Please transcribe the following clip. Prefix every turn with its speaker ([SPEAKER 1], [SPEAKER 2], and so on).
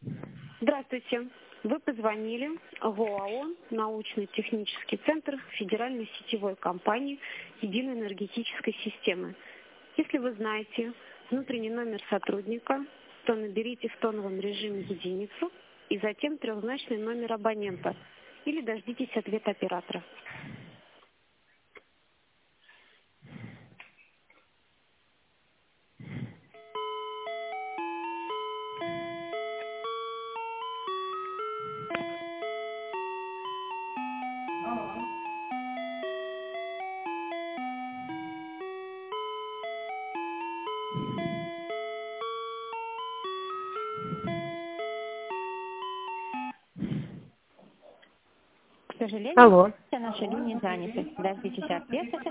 [SPEAKER 1] Здравствуйте. Вы позвонили в ОАО «Научно-технический центр Федеральной сетевой компании Единой энергетической системы». Если вы знаете внутренний номер сотрудника, то наберите в тоновом режиме единицу и затем трехзначный номер абонента или дождитесь ответа оператора.
[SPEAKER 2] К сожалению,
[SPEAKER 3] Алло.
[SPEAKER 2] все наши линии заняты. Дождитесь ответа.